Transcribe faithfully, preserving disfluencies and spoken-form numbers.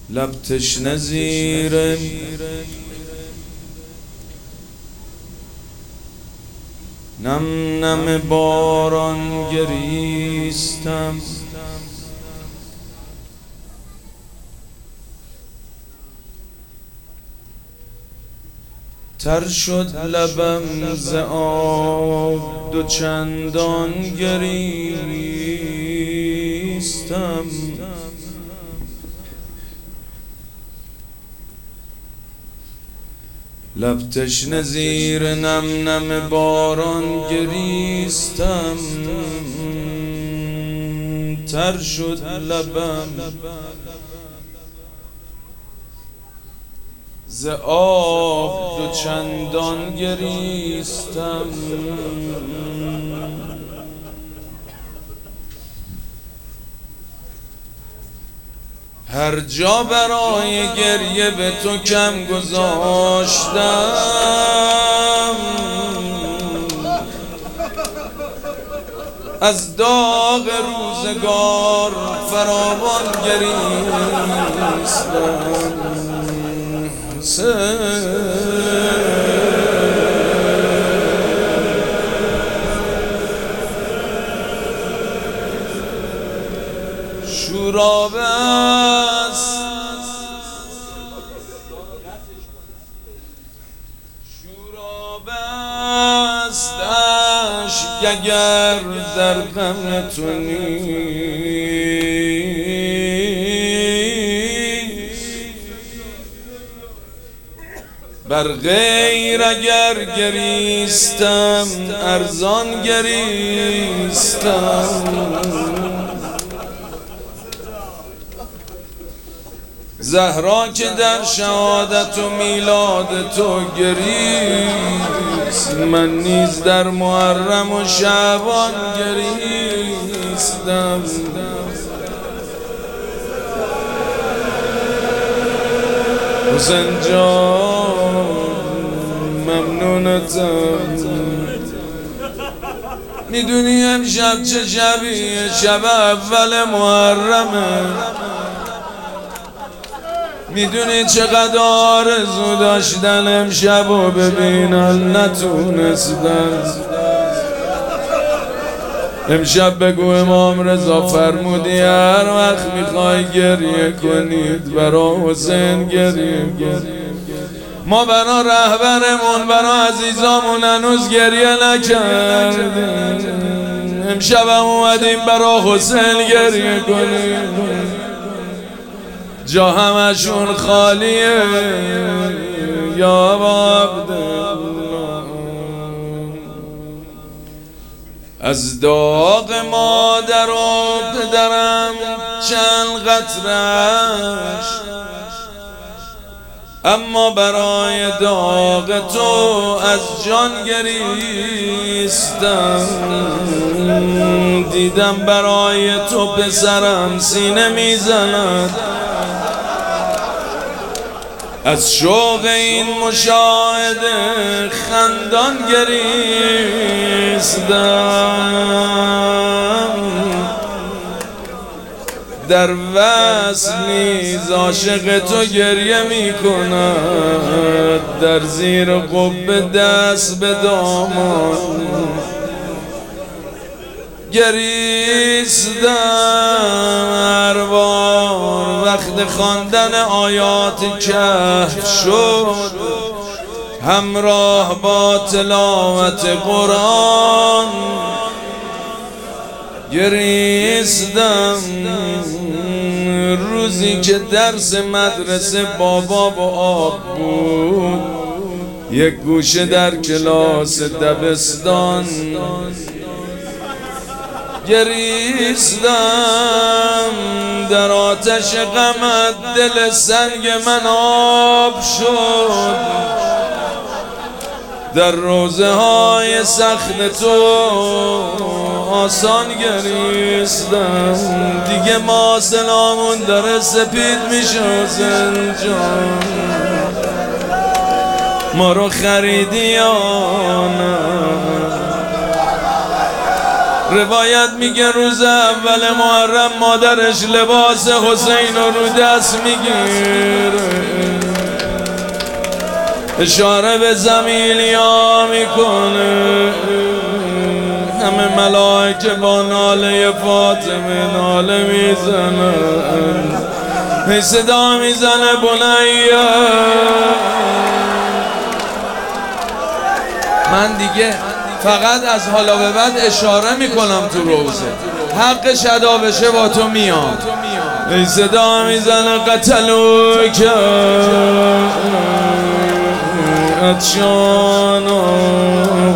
لب تشنه زیر نم نم باران گریستم، تر شد لبم ز آب دو چندان گریستم. لب تشنه زیر نم نم باران گریستم، تر شد لبم ز آب دو چندان گریستم. هر جا برای گریه به تو کم گذاشتم، از داغ روزگار فراوان گریستم. شورابه است شورابه است اشک اگر در غم تو نیست، بر غیر اگر گریستم ارزان گریستم. زهرا که در شهادت و میلاد تو گریست، من نیز در محرم و شعبان گریستم. حسین جان ممنونتم، میدونی امشب چه شبیه، شب اول محرمه. میدونی چقدر آرزو داشتن امشب و ببینن نتونستن. امشب بگو امام رضا فرمودی هر وقت میخوای گریه کنید برا حسین گریه کنید. ما برا رهبرمون برا عزیزامون هنوز گریه نکردیم، امشب هم اومدیم برا حسین گریه کنیم. جا همشون خالیه یا عبدالله، از داغ مادر و پدرم چند قطرش، اما برای داغ تو از جان گریستم. دیدم برای تو پسرم سینه میزند، از شوق این مشاهده خندان گریستم. در وصل نیز عاشق تو گریه می کند، در زیر قبه دست به دامان گریستم. هر بار وقت خواندن آیات کهف شد، همراه با تلاوت قرآن گریستم. روزی که درس مدرسه بابا و آب بود، یک گوشه در کلاس دبستان گریستم. در آتش غمت دل سنگ من آب شد، در روزه های سخت تو آسان گریستم. دیگه ما سلامون داره سپید میشه جان، ما رو خریدی یا نه؟ روایت میگه روز اول محرم مادرش لباس حسین رو دست میگیره، اشاره به زمینیا میکنه، همه ملائکه با ناله فاطمه ناله میزنن، صدا میزنه بنیه. من دیگه فقط از حالا به بعد اشاره میکنم تو روزه، حق شدا بشه با تو میام. صدا میزنه قتلوک اتشانا